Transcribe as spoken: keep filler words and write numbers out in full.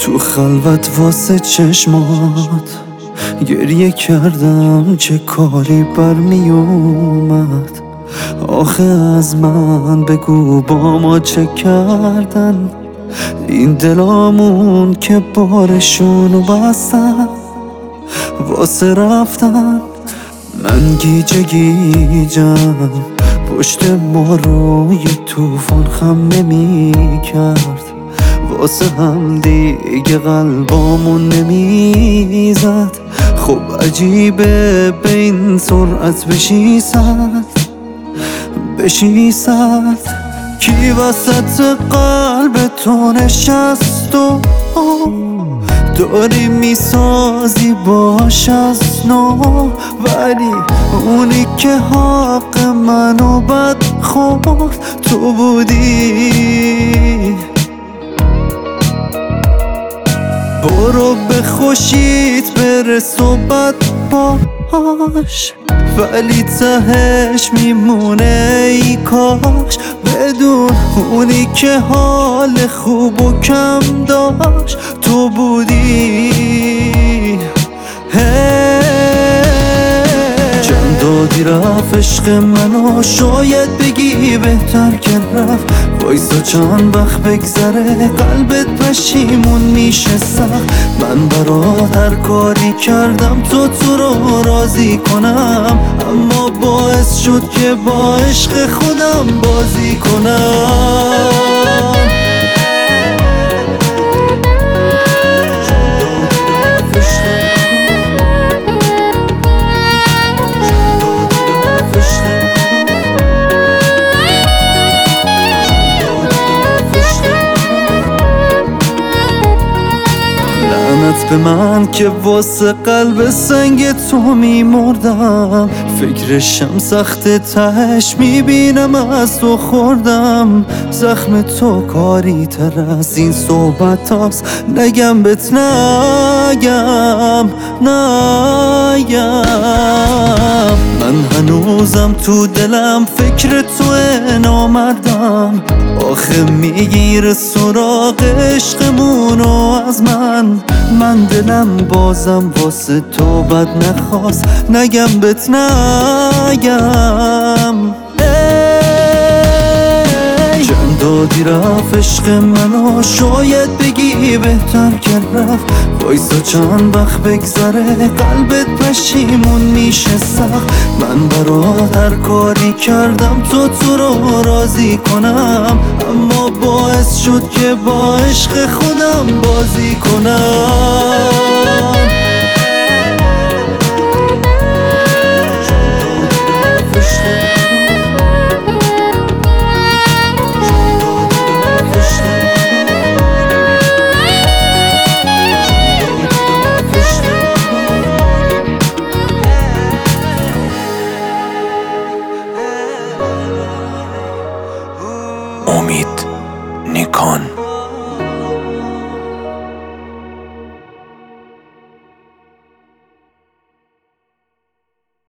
تو خلوت واسه چشمات گریه کردم، چه کاری برمی اومد. آخه از من بگو با ما چه کردن این دلامون که بارشونو بستن واسه رفتن. من گیجه گیجم پشت ما رو یه توفان خم نمی کرد، واسه هم دیگه قلبامون نمی زد. خب عجیبه به این سرعت بشی سد بشی سد. کی وسط قلب تو نشست و داری میسازی باش از نو، ولی اونی که حق منو بد خورد تو بودی. برو به خوشیت برس و بد باش، ولی تهش میمونه ای کاش بدون اونی که حال خوب و کم داشت تو بودی. چند دادی رفت عشق منو، شاید بگی بهتر که رفت. وایسا چند وقت بگذره قلبت پشیمون میشه سخت. من برات هر کاری کردم تو تو رو راضی کنم، اما باعث شد که با عشق خودم بازی کنم. لعنت به من که واسه قلب سنگ تو میمردم، فکرشم سخت تهش میبینم از تو خوردم. زخم تو کاری تر از این صحبت هاست، نگم بهت نگم نگم. من هنوزم تو دلم فکر تو نامردم، آخه میگیره سراغ عشقمونو از من. من دلم بازم واسه تو بد نخواست، نگم بهت نگم. چند دادی رفت عشق منو، شاید بگی بهتر که رفت. وایسا چند وقت بگذره قلبت پشیمون میشه سخت. من برات هر کاری کردم تو تو رو راضی کنم، اما باعث شد که با عشق خودم بازی کنم. امید نیکان.